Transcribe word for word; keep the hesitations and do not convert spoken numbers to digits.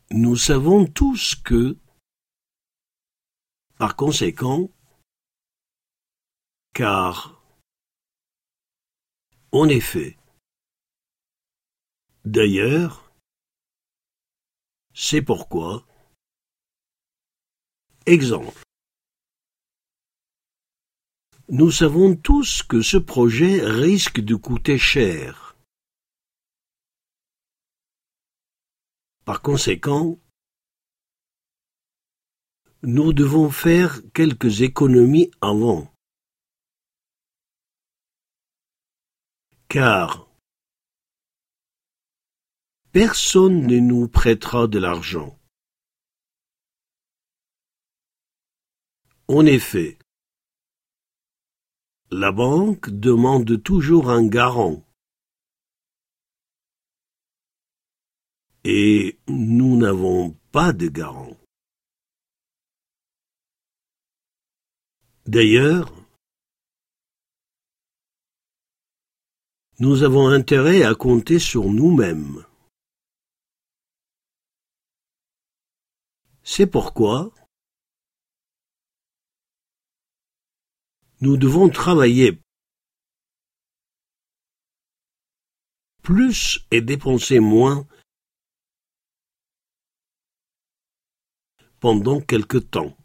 Nous savons tous que, par conséquent, car, en effet, d'ailleurs, c'est pourquoi. Exemple. Nous savons tous que ce projet risque de coûter cher. Par conséquent, nous devons faire quelques économies avant. Car personne ne nous prêtera de l'argent. En effet, la banque demande toujours un garant. Et nous n'avons pas de garant. D'ailleurs, nous avons intérêt à compter sur nous-mêmes. C'est pourquoi nous devons travailler plus et dépenser moins pendant quelque temps.